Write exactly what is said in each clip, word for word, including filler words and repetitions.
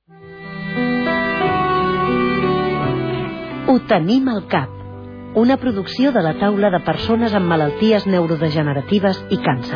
Ho tenim al cap. Una producció de la taula de persones amb malalties neurodegeneratives i càncer.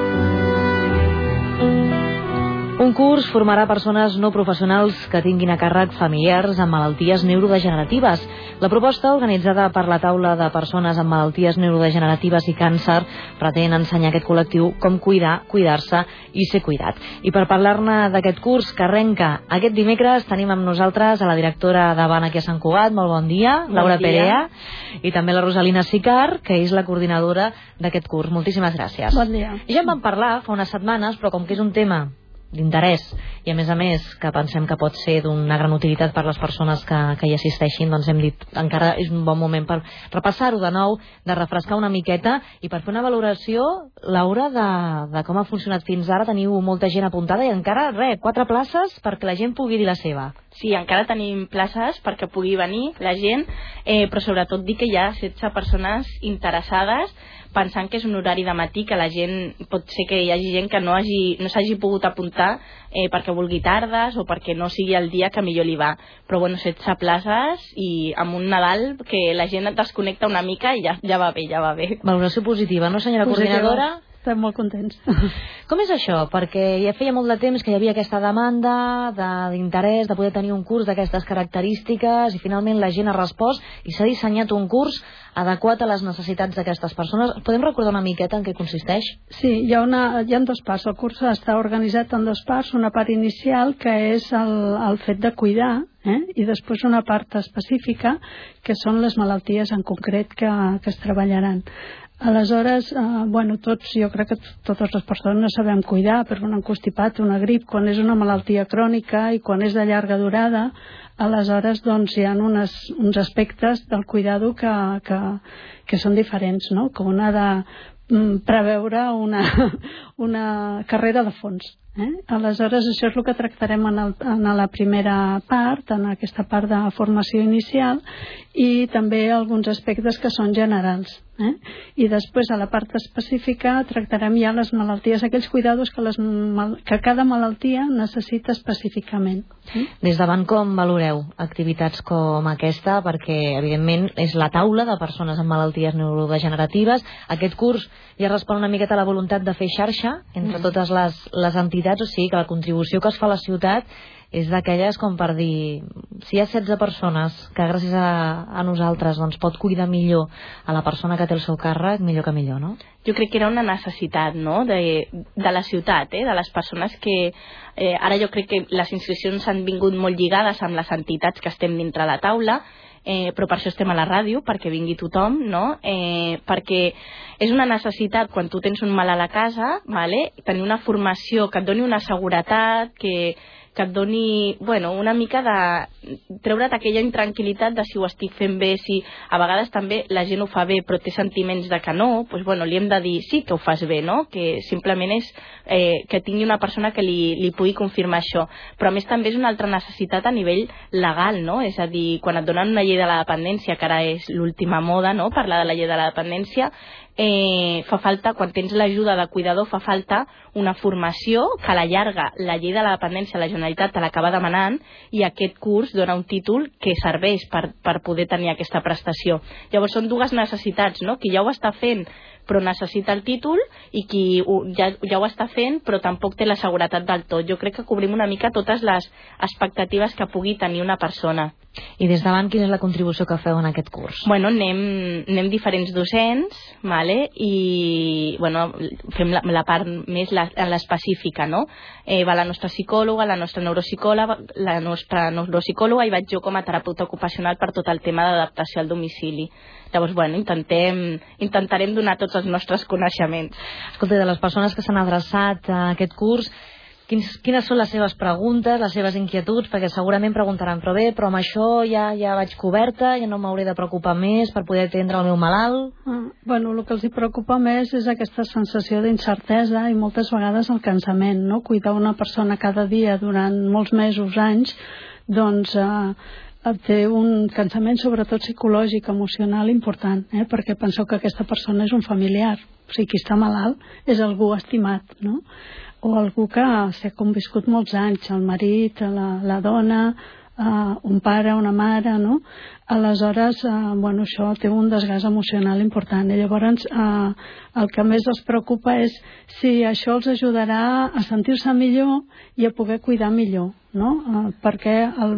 Un curs formarà persones no professionals que tinguin a càrrec familiars amb malalties neurodegeneratives. La proposta, organitzada per la taula de persones amb malalties neurodegeneratives i càncer, pretén ensenyar a aquest col·lectiu com cuidar, cuidar-se i ser cuidat. I per parlar-ne d'aquest curs que arrenca aquest dimecres, tenim amb nosaltres a la directora de B A N aquí a Sant Cugat. Molt bon dia, bon Laura dia. Perea, i també la Rosalina Sicart, que és la coordinadora d'aquest curs. Moltíssimes gràcies. Bon dia. I ja en vam parlar fa unes setmanes, però com que és un tema d'interès i a més a més que pensem que pot ser d'una gran utilitat per les persones que, que hi assisteixin, doncs hem dit encara és un bon moment per repassar-ho de nou, de refrescar una miqueta i per fer una valoració, Laura, de, de com ha funcionat fins ara. Teniu molta gent apuntada i encara, res, quatre places perquè la gent pugui dir la seva. Sí, encara tenim places perquè pugui venir la gent, eh, però sobretot dir que hi ha setze persones interessades, pensant que és un horari de matí, que la gent, pot ser que hi hagi gent que no hagi, no s'hagi pogut apuntar eh, perquè vulgui tardes o perquè no sigui el dia que millor li va. Però bueno, setze places i amb un Nadal que la gent et desconnecta una mica i ja, ja va bé, ja va bé. Valoració positiva, no, senyora Positiva. Coordinadora? Estem molt contents. Com és això? Perquè ja feia molt de temps que hi havia aquesta demanda d'interès de, de poder tenir un curs d'aquestes característiques i finalment la gent ha respost i s'ha dissenyat un curs adequat a les necessitats d'aquestes persones. Podem recordar una miqueta en què consisteix? Sí, hi ha, una, hi ha dos parts. El curs està organitzat en dos parts. Una part inicial, que és el, el fet de cuidar, eh? I després una part específica, que són les malalties en concret que, que es treballaran. Aleshores, eh, bueno, tots, jo crec que totes les persones sabem cuidar, però un constipat, una grip, quan és una malaltia crònica i quan és de llarga durada, aleshores doncs hi ha unes, uns aspectes del cuidado que, que, que són diferents, no? Com una de mm, preveure una, una carrera de fons. Eh? Aleshores, això és el que tractarem en, el, en la primera part, en aquesta part de formació inicial, i també alguns aspectes que són generals. Eh? I després, a la part específica, tractarem ja les malalties, aquells cuidados que, les, que cada malaltia necessita específicament. Eh? Des davant, com valoreu activitats com aquesta? Perquè, evidentment, és la taula de persones amb malalties neurodegeneratives. Aquest curs ja respon una miqueta a la voluntat de fer xarxa entre totes les, les entitats, o sigui que la contribució que es fa a la ciutat és d'aquelles com per dir, si hi ha setze persones que gràcies a, a nosaltres doncs, pot cuidar millor a la persona que té el seu càrrec, millor que millor, no? Jo crec que era una necessitat, no?, de, de la ciutat, eh? De les persones que... Eh, ara jo crec que les inscripcions han vingut molt lligades amb les entitats que estem dintre la taula, eh, però per això estem a la ràdio, perquè vingui tothom, no? Eh, perquè és una necessitat, quan tu tens un mal a la casa, vale? Tenir una formació que et doni una seguretat, que... que et doni, bueno, una mica de treure't aquella intranquil·litat de si ho estic fent bé, si a vegades també la gent ho fa bé però té sentiments de que no, doncs bueno, li hem de dir sí que ho fas bé, no? Que simplement és eh, que tingui una persona que li, li pugui confirmar això. Però a més també és una altra necessitat a nivell legal, no? És a dir, quan et donen una llei de la dependència, que ara és l'última moda, no?, parlar de la llei de la dependència, Eh, fa falta, quan tens l'ajuda de cuidador, fa falta una formació que a la llarga la llei de la dependència la Generalitat te l'acaba demanant i aquest curs dona un títol que serveix per, per poder tenir aquesta prestació. Llavors són dues necessitats, no? Qui ja ho està fent però necessita el títol i qui ho, ja, ja ho està fent però tampoc té la seguretat del tot. Jo crec que cobrim una mica totes les expectatives que pugui tenir una persona. I des davant, quina és la contribució que feu en aquest curs? Bueno, anem, anem diferents docents, vale? I bueno, fem la, la part més la, l'específica, no? Eh, va la nostra psicòloga, la nostra neuropsicòloga, la nostra neuropsicòloga i vaig jo com a terapeuta ocupacional per tot el tema d'adaptació al domicili. Llavors, bueno, intentem, intentarem donar tots els nostres coneixements. Escolta, de les persones que s'han adreçat a aquest curs, quins, quines són les seves preguntes, les seves inquietuds? Perquè segurament preguntaran, però bé, però amb això ja, ja vaig coberta, ja no m'hauré de preocupar més per poder atendre el meu malalt? Ah, bueno, el que els hi preocupa més és aquesta sensació d'incertesa i moltes vegades el cansament, no? Cuidar una persona cada dia durant molts mesos, anys, doncs... Eh, té un cansament sobretot psicològic, emocional important, eh? Perquè penseu que aquesta persona és un familiar, o sigui, qui està malalt és algú estimat, no? o algú que s'ha conviscut molts anys, el marit, la, la dona, Uh, un pare, una mare, no? Aleshores, uh, bueno, això té un desgast emocional important i llavors uh, el que més els preocupa és si això els ajudarà a sentir-se millor i a poder cuidar millor, no? Uh, perquè el,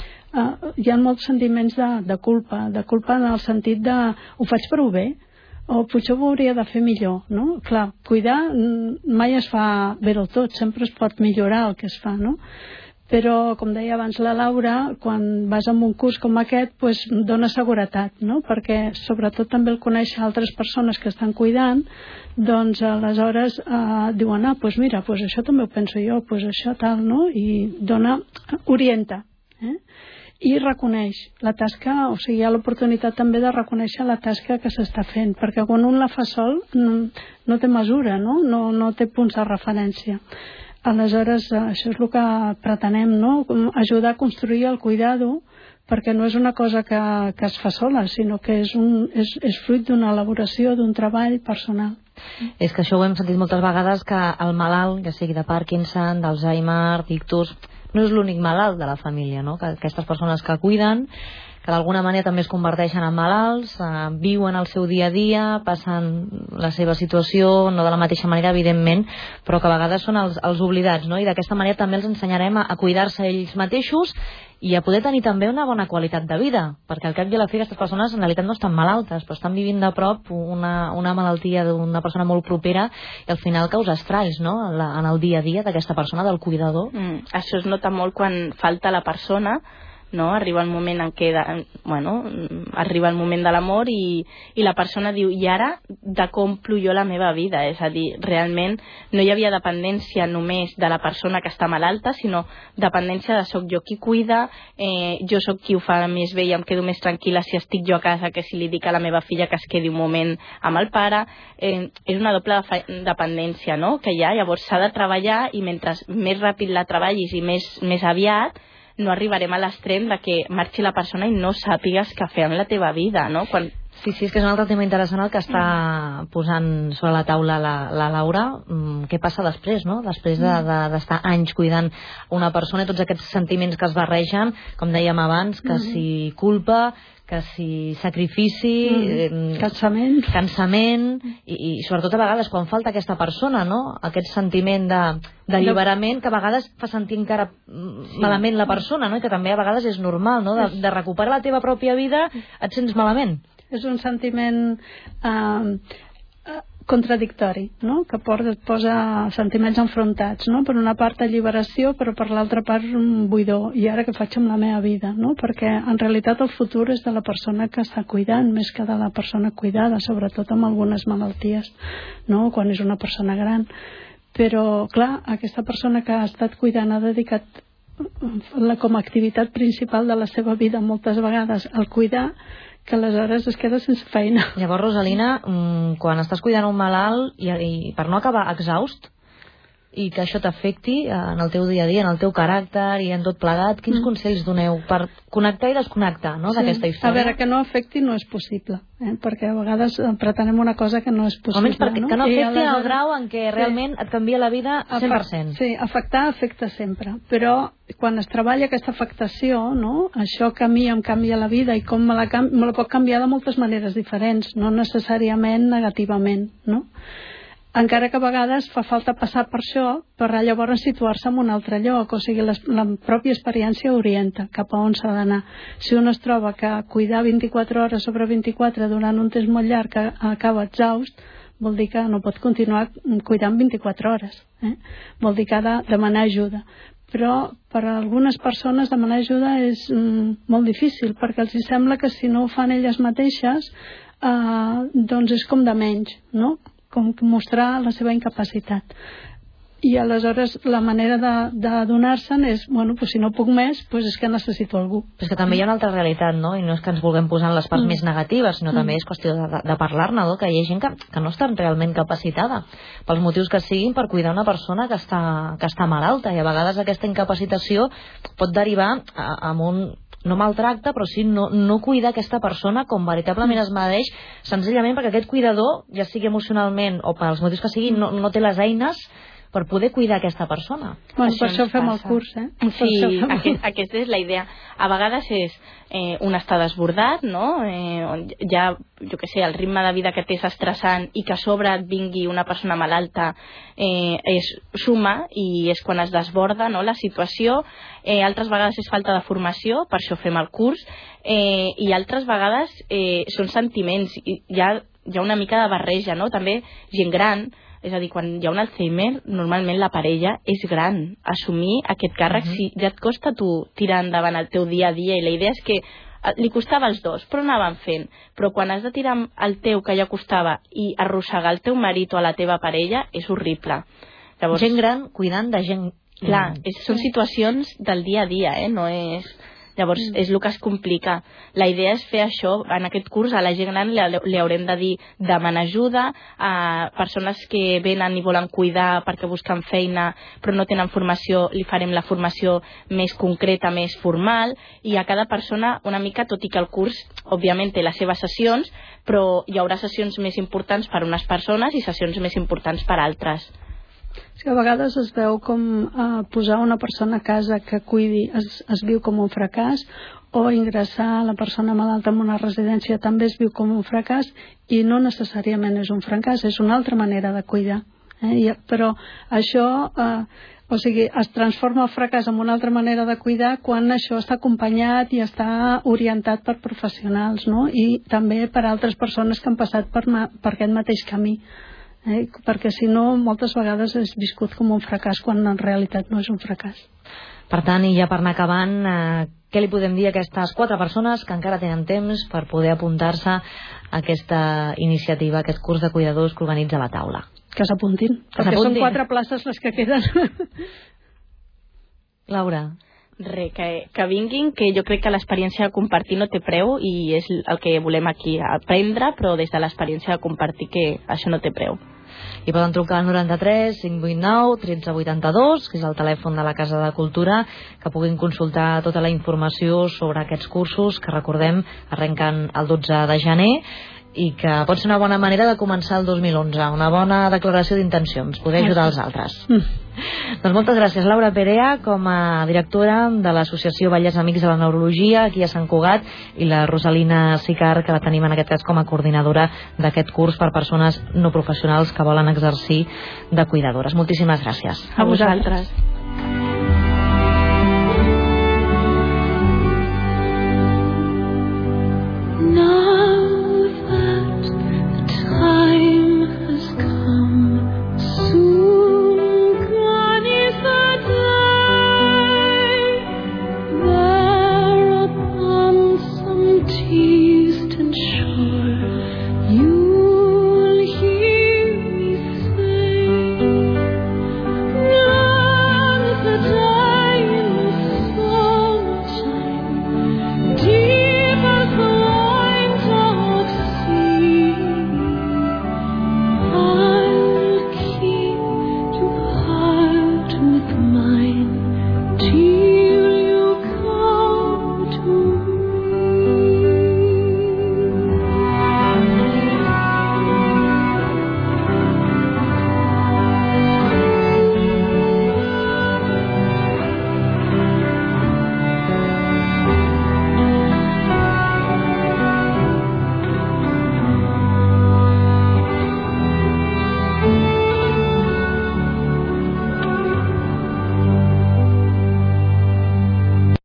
uh, hi ha molts sentiments de, de culpa, de culpa en el sentit de ho faig prou bé, o potser ho hauria de fer millor, no? Clar, cuidar mai es fa bé del tot, sempre es pot millorar el que es fa, no? Però, com deia abans la Laura, quan vas a un curs com aquest, pues, dona seguretat, no? Perquè sobretot també el conèixer altres persones que estan cuidant, doncs aleshores eh, diuen, ah, pues mira, pues això també ho penso jo, pues això tal, no? I dona, orienta, eh? I reconeix la tasca, o sigui, hi ha l'oportunitat també de reconèixer la tasca que s'està fent, perquè quan un la fa sol no, no té mesura, no? No, no té punts de referència. Aleshores, això és el que pretenem, no? Ajudar a construir el cuidado, perquè no és una cosa que, que es fa sola, sinó que és, un, és, és fruit d'una elaboració, d'un treball personal. És que això ho hem sentit moltes vegades, que el malalt, ja sigui de Parkinson, d'Alzheimer, d'ictus, no és l'únic malalt de la família, no? Que aquestes persones que cuiden, que d'alguna manera també es converteixen en malalts, eh, viuen el seu dia a dia, passen la seva situació, no de la mateixa manera, evidentment, però que a vegades són els, els oblidats, no? I d'aquesta manera també els ensenyarem a, a cuidar-se ells mateixos i a poder tenir també una bona qualitat de vida, perquè al cap i a la fi aquestes persones en realitat no estan malaltes, però estan vivint de prop una, una malaltia d'una persona molt propera i al final causa estralls, no? En, la, en el dia a dia d'aquesta persona, del cuidador. Mm, això es nota molt quan falta la persona, no? Arriba el moment en què bueno, arriba el moment de l'amor i, i la persona diu, i ara de com jo la meva vida, és a dir, realment no hi havia dependència només de la persona que està malalta, sinó dependència de soc jo qui cuida, eh, jo soc qui ho fa més bé i em quedo més tranquil·la si estic jo a casa que si li dic a la meva filla que es quedi un moment amb el pare. Eh, és una doble dependència, no? Que hi ha, llavors s'ha de treballar i mentre més ràpid la treballis i més, més aviat no arribarem a l'extrem de que marxi la persona i no sàpigues què fer amb la teva vida, no? Quan... Sí, sí, és que és un altre tema interessant el que està posant sobre la taula la, la Laura. Mm, què passa després, no? Després de, de, d'estar anys cuidant una persona i tots aquests sentiments que es barregen, com dèiem abans, que mm-hmm. si culpa, que si sacrifici, mm. eh, cansament, cansament i, i sobretot a vegades quan falta aquesta persona, no? Aquest sentiment de d'alliberament que a vegades fa sentir encara sí. malament la persona, no? I que també a vegades és normal, no? De, de recuperar la teva pròpia vida et sents malament. És un sentiment eh, contradictori, no? Que et posa sentiments enfrontats, no? Per una part alliberació, però per l'altra part un buidor. I ara què faig amb la meva vida, no? Perquè en realitat el futur és de la persona que està cuidant més que de la persona cuidada, sobretot amb algunes malalties, no? Quan és una persona gran. Però, clar, aquesta persona que ha estat cuidant ha dedicat la, com a activitat principal de la seva vida moltes vegades al cuidar, que aleshores es queda sense feina. Llavors, Rosalina, quan estàs cuidant un malalt i, i per no acabar exhaust i que això t'afecti en el teu dia a dia, en el teu caràcter i en tot plegat, quins mm. consells doneu per connectar i desconnectar, no, sí. d'aquesta història? A veure, que no afecti no és possible, eh? Perquè a vegades pretenem una cosa que no és possible. Almenys perquè no? que no afecti aleshores... al grau en què realment sí. et canvia la vida cent per cent. Sí, afectar afecta sempre, però quan es treballa aquesta afectació, no? Això que a mi em canvia la vida i com me la, cam... me la pot canviar de moltes maneres diferents, no necessàriament negativament, no? Encara que a vegades fa falta passar per això per llavors situar-se en un altre lloc, o sigui, la, la pròpia experiència orienta cap a on s'ha d'anar. Si un es troba que cuidar vint-i-quatre hores sobre vint-i-quatre durant un temps molt llarg que acaba exhaust, vol dir que no pot continuar cuidant vint-i-quatre hores, eh? Vol dir que ha de demanar ajuda. Però per a algunes persones demanar ajuda és mm, molt difícil, perquè els sembla que si no ho fan elles mateixes eh, doncs és com de menys, no? Com mostrar la seva incapacitat. I aleshores la manera de, de donar-se'n és, bueno, pues si no puc més, pues és que necessito algú. Però és que també hi ha una altra realitat, no? I no és que ens vulguem posar en les parts mm. més negatives, sinó mm. també és qüestió de, de parlar-ne, no? Que hi ha gent que, que no està realment capacitada, pels motius que siguin, per cuidar una persona que està, que està malalta, i a vegades aquesta incapacitació pot derivar a, a un... no maltracta, però sí no, no cuidar aquesta persona com veritablement es mereix, senzillament perquè aquest cuidador, ja sigui emocionalment o pels motius que siguin, no, no té les eines per poder cuidar aquesta persona. Bueno, Això per això ens fem el passa. curs, eh? Per Sí, això fem el- aquest, aquesta és la idea. A vegades és eh, un estar desbordat, no? Eh, on ja, jo què sé, el ritme de vida que té és estressant i que a sobre et vingui una persona malalta eh, és suma i és quan es desborda, no?, la situació. Eh, altres vegades és falta de formació, per això fem el curs, eh, i altres vegades eh, són sentiments, i hi ha, hi ha una mica de barreja, no? També gent gran, és a dir, quan hi ha un Alzheimer, normalment la parella és gran. Assumir aquest càrrec, uh -huh. si ja et costa tu tirar endavant el teu dia a dia, i la idea és que li costava als dos, però anaven fent. Però quan has de tirar el teu, que ja costava, i arrossegar el teu marit o a la teva parella, és horrible. Llavors, gent gran cuidant de gent... Clar, és, són situacions del dia a dia, eh? No és... Llavors, mm. és el que es complica. La idea és fer això. En aquest curs a la gent gran li, li haurem de dir demanar ajuda a persones que venen i volen cuidar perquè busquen feina però no tenen formació, li farem la formació més concreta, més formal, i a cada persona una mica, tot i que el curs òbviament té les seves sessions, però hi haurà sessions més importants per a unes persones i sessions més importants per a altres. És que a vegades es veu com eh, posar una persona a casa que cuidi es, es viu com un fracàs, o ingressar la persona malalta en una residència també es viu com un fracàs, i no necessàriament és un fracàs, és una altra manera de cuidar. Eh? I, però això, eh, o sigui, es transforma el fracàs en una altra manera de cuidar quan això està acompanyat i està orientat per professionals, no? I també per altres persones que han passat per, ma, per aquest mateix camí. Eh, perquè si no moltes vegades és viscut com un fracàs quan en realitat no és un fracàs. Per tant, i ja per anar acabant, eh, què li podem dir a aquestes quatre persones que encara tenen temps per poder apuntar-se a aquesta iniciativa, a aquest curs de cuidadors que organitza la taula? Que s'apuntin, perquè són quatre places les que queden. Laura? Re, que, que vinguin, que jo crec que l'experiència de compartir no té preu, i és el que volem aquí aprendre, però des de l'experiència de compartir que això no té preu. I poden trucar al noranta-tres cinc vuit nou tretze vuitanta-dos, que és el telèfon de la Casa de Cultura, que puguin consultar tota la informació sobre aquests cursos que, recordem, arrenquen el dotze de gener, i que pot ser una bona manera de començar el dos mil onze, una bona declaració d'intencions, poder ajudar els altres. Mm. Doncs moltes gràcies, Laura Perea, com a directora de l'Associació Vallès Amics de la Neurologia aquí a Sant Cugat, i la Rosalina Sicar, que la tenim en aquest cas com a coordinadora d'aquest curs per persones no professionals que volen exercir de cuidadores. Moltíssimes gràcies. A vosaltres.